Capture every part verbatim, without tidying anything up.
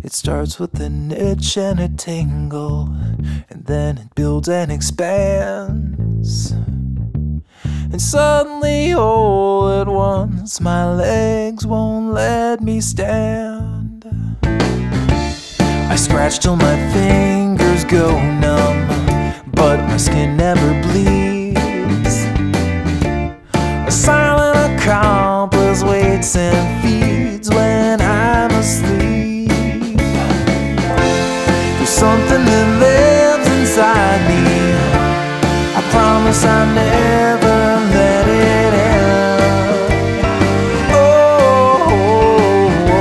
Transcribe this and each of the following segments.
It starts with an itch and a tingle, and then it builds and expands. And suddenly, all at once, my legs won't let me stand. I scratch till my fingers go numb, but my skin never bleeds. A silent accomplice waits and feeds when I'm asleep. There's something that lives inside me. I promise I'll never let it end. Oh, oh,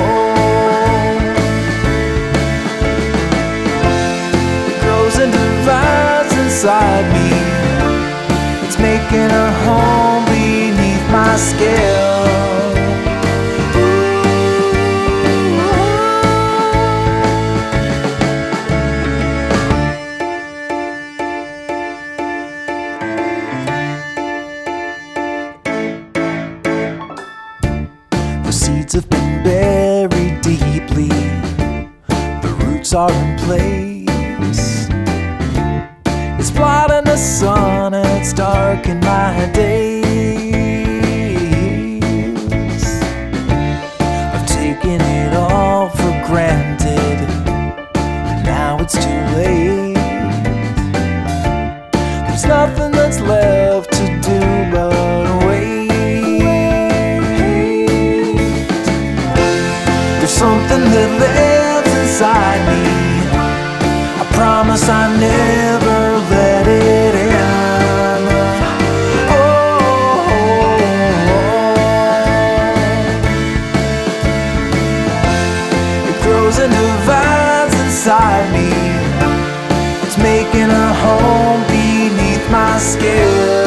oh. It grows and divides inside me. It's making a home beneath my skin. The seeds have been buried deeply, the roots are in place. It's blotting the sun and it's darkened my days. I've taken it all for granted, and now it's too late. There's nothing that's left to do but wait. Something that lives inside me. I promise I never let it end. Oh, oh, oh. It grows and divides inside me. It's making a home beneath my skin.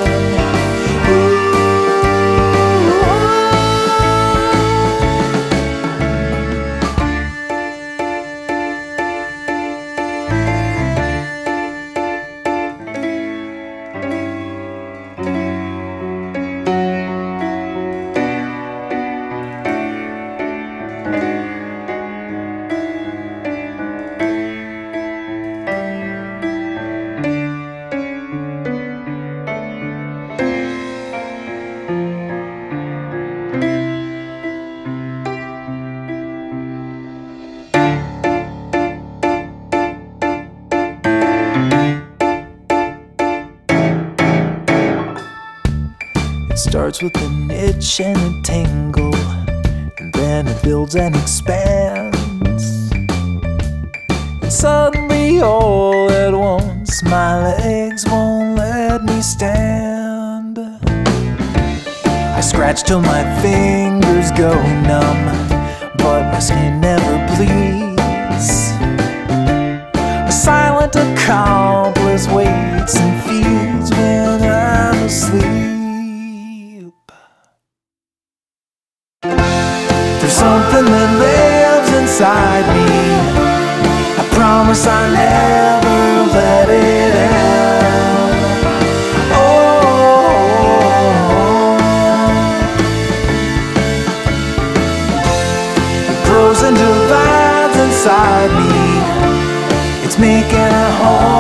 It starts with an itch and a tingle, and then it builds and expands. And suddenly, all at once, my legs won't let me stand. I scratch till my fingers go numb, but my skin never bleeds. A silent accomplice waits and feeds when I'm asleep. There's something that lives inside me. I promise I never let it end. Oh, it grows and divides inside me. It's making a home